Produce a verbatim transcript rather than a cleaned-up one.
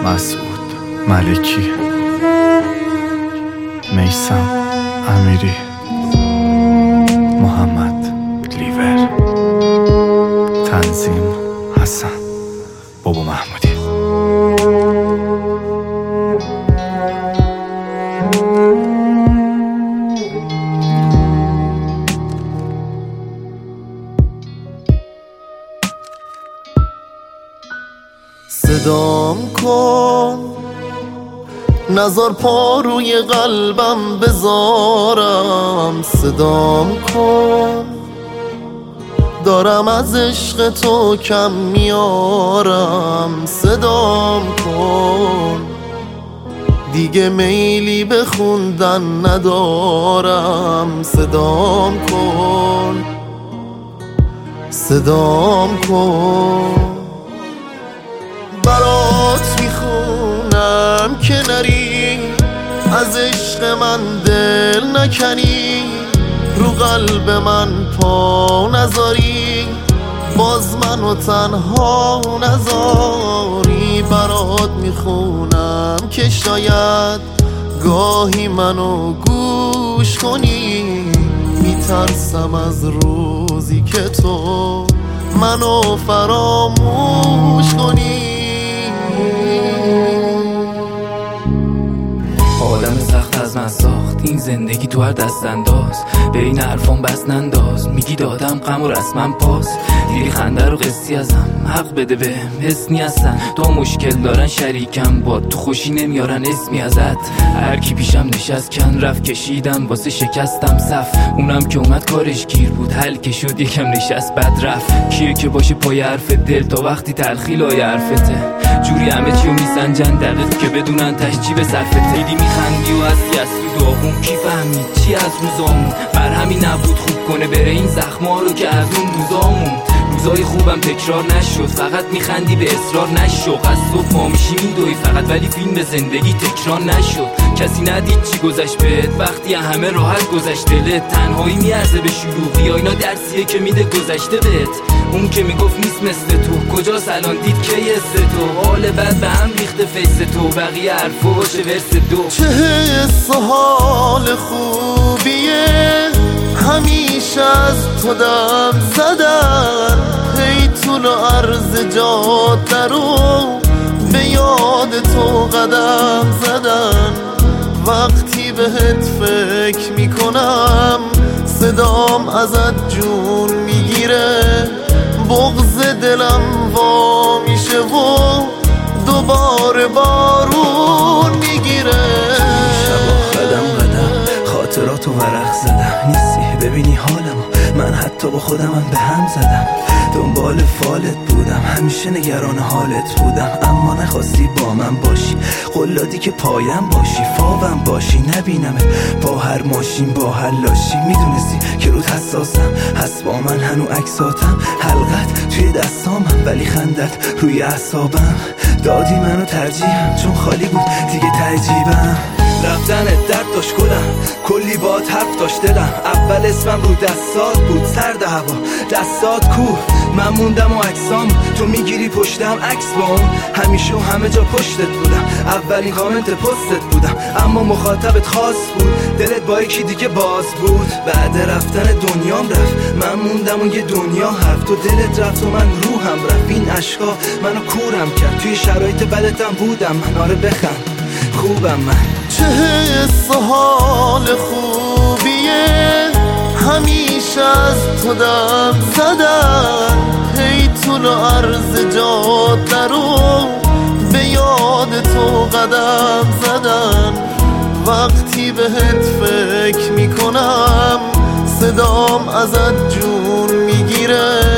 مسعود ملکی، میثم امیری، محمد لیور، تنظیم حسن بابا محمودی. صدام کن نزار پا روی قلبم بذارم، صدام کن دارم از عشق تو کم میارم، صدام کن دیگه میلی به خوندن ندارم، صدام کن صدام کن برات میخونم که نری از عشق من دل نکنی، رو قلب من پا نذاری، باز منو تنها نذاری. برات میخونم که شاید گاهی منو گوش کنی، میترسم از روزی که تو منو فراموش کنی. آدم سخت از من ساخت این زندگی تو هر دست انداز، به این حرفان بس ننداز، میگی دادم غم و رسمم پاس، دیری خنده رو قصی ازم، حق بده به حسنی هستن، تو مشکل دارن شریکم با تو خوشی نمیارن اسمی ازت، هر کی پیشم نشست کن رفت کشیدم واسه شکستم صف، اونم که اومد کارش گیر بود حل که شد یکم نشست بد رفت، کیه که باشه پای حرف دل تا وقتی تلخی لای حرفته، جوری همه چیو میسنجن دقیق که بدونن تش چی به صرفته، دیدی میخندی و هستی از تو داغون، کی فهمید چی از روزامون، بر همین نبود خوب کنه بره این زخما رو که از اون روزامون، روزای خوبم تکرار نشد، فقط میخندی به اصرار نشو، از صبح پا میشی میدوی فقط ولی فیلم زندگی تکرار نشد، کسی ندید چی گذشت بهت وقتی همه راحت گذشت دلت، تنهایی میارزه به شلوغی، اینا درسیه که میده گذشته بهت، اون که میگفت نیست مثل تو کجاست الان دید کی است تو، حال بد به هم ریخته فیس تو، بقیه حرفو باشه ورس دو. چه حس و حال خوبیه همیشه از تو دم زدن، هی طول و عرض جاده رو به یاد تو قدم زدن، وقتی بهت فکر میکنم صدام ازت جون میگیره، بغض دلم وا میشه و دوباره بارون میگیره. شبا قدم قدم خاطراتو ورق زدم، نیستی ببینی حالمو، من حتی با خودمم به هم زدم، دنبال فالت بودم همیشه نگران حالت بودم، اما نخواستی با من باشی، قلادی که پایم باشی، فاوم باشی نبینمت با هر ماشین با هر لاشی، میدونستی که رود حساسم هست با من هنو عکساتم، حلقت توی دستامم ولی خندت روی اعصابم، دادی منو ترجیحم چون خالی بود دیگه ترجیبم، رفتنت درد داشت گلم کلی باد حرف داشت دلم، اول اسمم رو دستات بود سرد هوا دستات کو، من موندم و عکسام تو میگیری پشتم عکس با اون، همیشه و همه جا پشتت بودم، اولین کامنت پستت بودم، اما مخاطبت خاص بود، دلت با یکی دیگه باز بود، بعد رفتن دنیام رفت من موندم و یه دنیا حرف، تو دلت رفت و من روحم رفت، این عشقا منو کورم کرد، توی شرایط بدتم بودم من، آره بخند خوبم من. چه حس و حال خوبیه همیشه از تو دم زدن، هی طول و عرض جاده رو به یاد تو قدم زدن، وقتی بهت فکر میکنم صدام ازت جون میگیره،